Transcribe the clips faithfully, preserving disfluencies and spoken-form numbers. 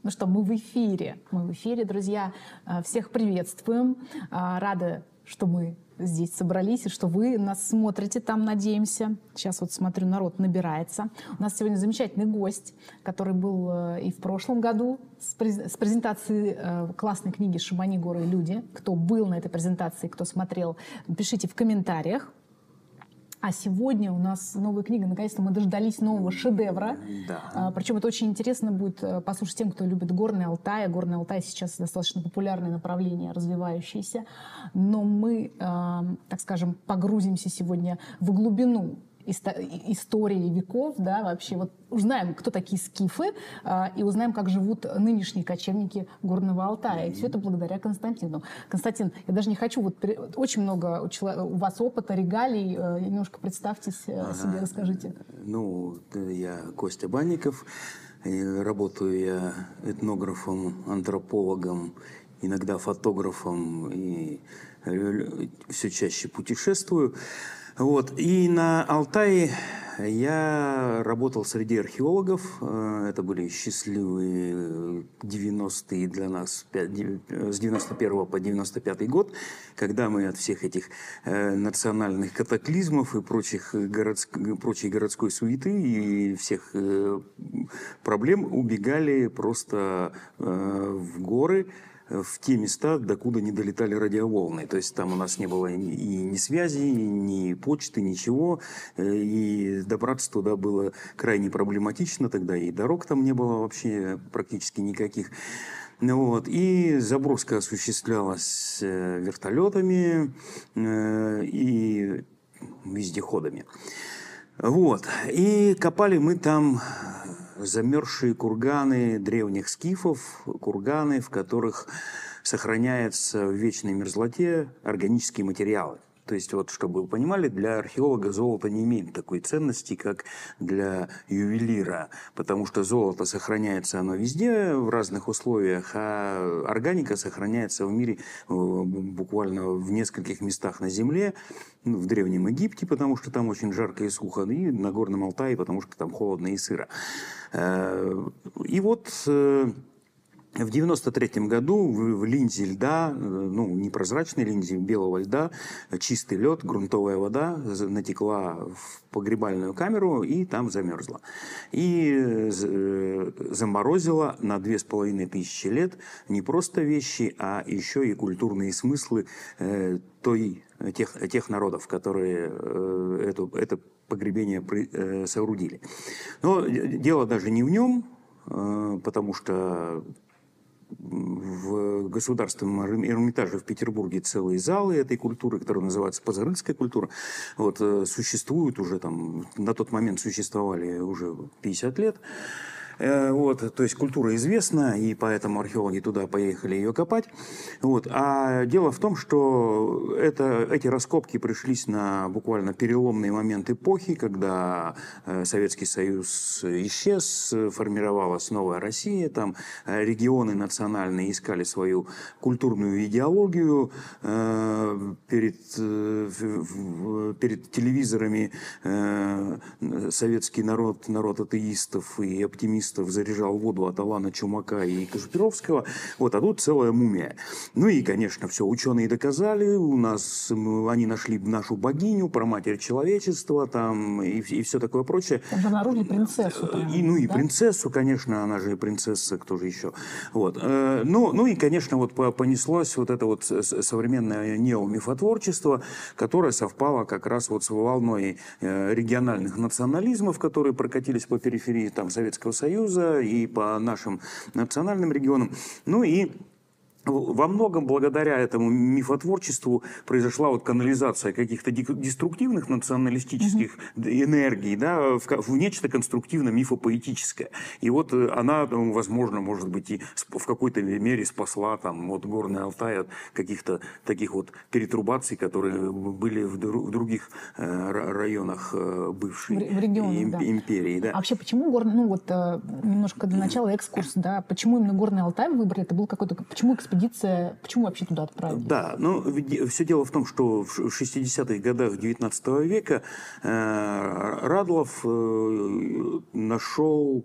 Ну что, мы в эфире. Мы в эфире, друзья. Всех приветствуем. Рады, что мы здесь собрались и что вы нас смотрите там, надеемся. Сейчас вот смотрю, народ набирается. У нас сегодня замечательный гость, который был и в прошлом году с презентацией классной книги «Шамани, горы и люди». Кто был на этой презентации, кто смотрел, пишите в комментариях. А сегодня у нас новая книга. Наконец-то мы дождались нового шедевра. Да. А, причем это очень интересно будет послушать тем, кто любит Горный Алтай. Горный Алтай сейчас достаточно популярное направление, развивающееся. Но мы, а, так скажем, погрузимся сегодня в глубину истории веков, да, вообще вот узнаем, кто такие скифы, э, и узнаем, как живут нынешние кочевники Горного Алтая. И все это благодаря Константину. Константин, я даже не хочу, вот очень много у, человека, у вас опыта, регалий, э, немножко представьтесь э, ага. себе, расскажите. Ну, я Костя Банников, работаю я этнографом, антропологом, иногда фотографом и все чаще путешествую. Вот. И на Алтае я работал среди археологов. Это были счастливые девяностые для нас, с девяносто первого по девяносто пятый год, когда мы от всех этих национальных катаклизмов и прочих городск... прочей городской суеты и всех проблем убегали просто в горы, в те места, докуда не долетали радиоволны. То есть там у нас не было и ни связи, ни почты, ничего. И добраться туда было крайне проблематично. Тогда и дорог там не было вообще практически никаких. Вот. И заброска осуществлялась вертолетами и вездеходами. Вот. И копали мы там замерзшие курганы древних скифов, курганы, в которых сохраняются в вечной мерзлоте органические материалы. То есть, вот, чтобы вы понимали, для археолога золото не имеет такой ценности, как для ювелира, потому что золото сохраняется оно везде, в разных условиях, а органика сохраняется в мире буквально в нескольких местах на Земле, в Древнем Египте, потому что там очень жарко и сухо, и на Горном Алтае, потому что там холодно и сыро. И вот в девяносто третьем году в, в линзе льда, ну, непрозрачной линзе белого льда, чистый лед, грунтовая вода натекла в погребальную камеру и там замерзла. И заморозила на две с половиной тысячи лет не просто вещи, а еще и культурные смыслы э, той, тех, тех народов, которые э, эту, это погребение при, э, соорудили. Но дело даже не в нем, э, потому что в Государственном Эрмитаже в Петербурге целые залы этой культуры, которая называется Пазарыльская культура, вот, существуют уже там, на тот момент существовали уже пятьдесят лет. Вот, то есть культура известна, и поэтому археологи туда поехали ее копать. Вот. А дело в том, что это, эти раскопки пришлись на буквально переломный момент эпохи, когда Советский Союз исчез, формировалась новая Россия, там регионы национальные искали свою культурную идеологию, перед, перед телевизорами советский народ, народ атеистов и оптимистов заряжал воду от Алана Чумака и Кашпировского. Вот, а тут целая мумия. Ну и, конечно, все ученые доказали. У нас они нашли нашу богиню, праматерь человечества, там, и, и все такое прочее. Там обнаружили принцессу. Прямо, и, ну и да? принцессу, конечно, она же принцесса, кто же еще. Вот. Ну, ну и, конечно, вот понеслось вот это вот современное неомифотворчество, которое совпало как раз вот с волной региональных национализмов, которые прокатились по периферии там, Советского Союза и по нашим национальным регионам. Ну и во многом благодаря этому мифотворчеству произошла вот канализация каких-то деструктивных националистических mm-hmm. энергий, да, в, в нечто конструктивно-мифопоэтическое. И вот она, возможно, может быть, и в какой-то мере спасла там, вот, Горный Алтай от каких-то таких вот перетрубаций, которые были в, в других э, районах э, бывшей в, в регионах, им, да. империи. Да. А вообще, почему Горный, ну вот немножко для начала экскурс, да, почему именно Горный Алтай выбрали? Это был какой-то, почему экспедиция? Почему вообще туда отправили? Да, ну, все дело в том, что в шестидесятых годах девятнадцатого века э, Радлов э, нашел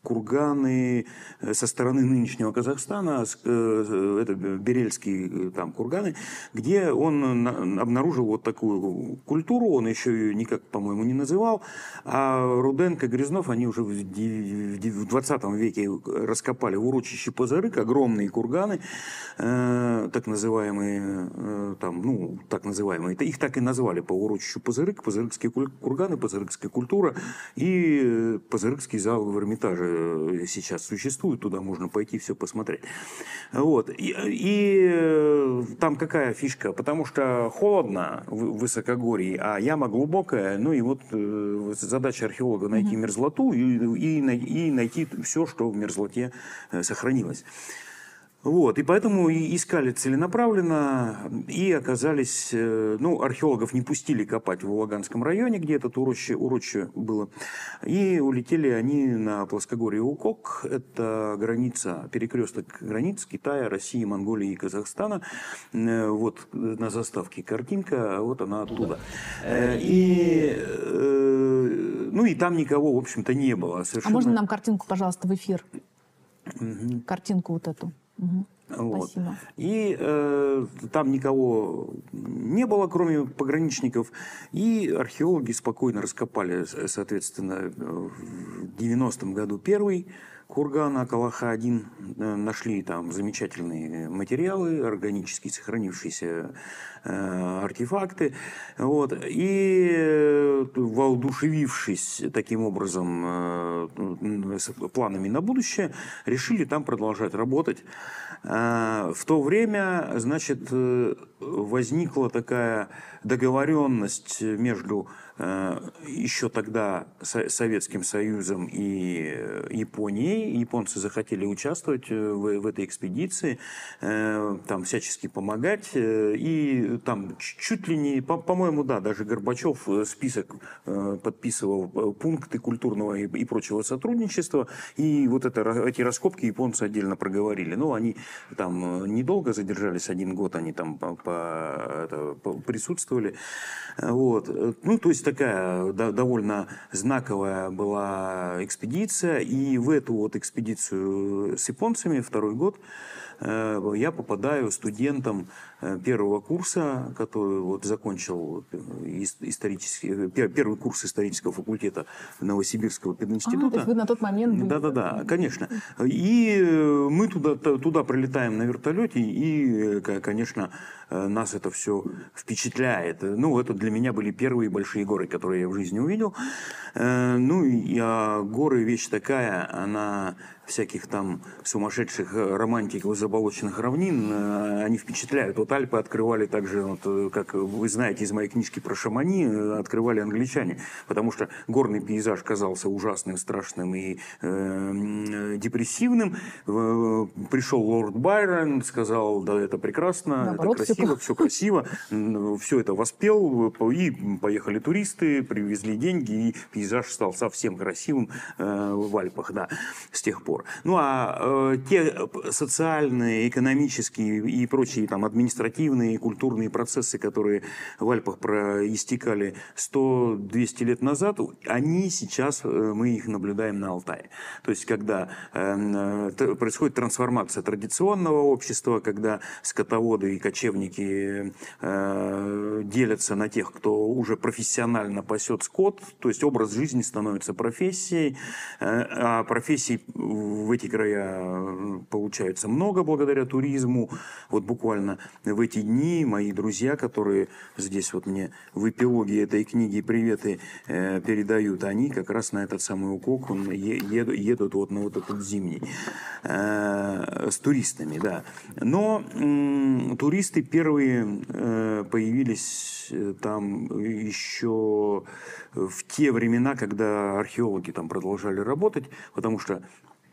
курганы со стороны нынешнего Казахстана, это Берельские там курганы, где он обнаружил вот такую культуру, он еще ее никак, по-моему, не называл, а Руденко, Грязнов, они уже в двадцатом веке раскопали в урочище Пазырык огромные курганы, так называемые, там, ну, так называемые, их так и назвали по урочищу Пазырык, пазырыкские курганы, пазырыкская культура и пазырыкский зал в Эрмитаже сейчас существует, туда можно пойти все посмотреть. Вот. И, и там какая фишка? Потому что холодно в высокогорье, а яма глубокая, ну и вот задача археолога найти мерзлоту и, и, и найти все, что в мерзлоте сохранилось. Вот, и поэтому искали целенаправленно и оказались, ну, археологов не пустили копать в Вологанском районе, где это урочище, урочище было, и улетели они на плоскогорье Укок, это граница, перекресток границ Китая, России, Монголии и Казахстана, вот на заставке картинка, вот она оттуда. И, ну, и там никого, в общем-то, не было. Совершенно... А можно нам картинку, пожалуйста, в эфир? Угу. Картинку вот эту. Угу. Вот. Спасибо. И э, там никого не было, кроме пограничников. И археологи спокойно раскопали, соответственно, в девяностом году первый курган Акалаха один. Нашли там замечательные материалы, органически сохранившиеся э, артефакты. Вот. И воодушевившись таким образом э, с планами на будущее, решили там продолжать работать. В то время, значит, возникла такая договоренность между еще тогда Советским Союзом и Японией. Японцы захотели участвовать в, в этой экспедиции, там всячески помогать. И там чуть ли не, по-моему, да, даже Горбачев список подписывал, пункты культурного и, и прочего сотрудничества. И вот это, эти раскопки японцы отдельно проговорили. Ну, они там недолго задержались, один год они там по, по, это, по, присутствовали. Вот. Ну, то есть такая да, довольно знаковая была экспедиция. И в эту вот экспедицию с японцами второй год я попадаю студентом первого курса, который вот закончил исторический, первый курс исторического факультета Новосибирского пединститута. А, то есть вы на тот момент были... Да-да-да, конечно. И мы туда, туда прилетаем на вертолете, и, конечно, нас это все впечатляет. Ну, это для меня были первые большие горы, которые я в жизни увидел. Ну, и а горы вещь такая, она всяких там сумасшедших романтиков заболоченных равнин, они впечатляют. Вот Альпы открывали также, вот, как вы знаете из моей книжки про Шамани, открывали англичане, потому что горный пейзаж казался ужасным, страшным и э, депрессивным. Пришел лорд Байрон, сказал, да, это прекрасно, Наоборот, это красиво, все красиво, все это воспел, и поехали туристы, привезли деньги, и пейзаж стал совсем красивым э, в Альпах, да, с тех пор. Ну, а э, те социальные, экономические и прочие там административные и культурные процессы, которые в Альпах проистекали сто-двести лет назад, они сейчас, э, мы их наблюдаем на Алтае. То есть, когда э, э, происходит трансформация традиционного общества, когда скотоводы и кочевники э, делятся на тех, кто уже профессионально пасет скот, то есть образ жизни становится профессией, э, а профессий в эти края получается много благодаря туризму. Вот буквально в эти дни мои друзья, которые здесь вот мне в эпилоге этой книги приветы э, передают, они как раз на этот самый Укок едут, едут вот на вот этот зимний э, с туристами, да. Но э, туристы первые э, появились там еще в те времена, когда археологи там продолжали работать, потому что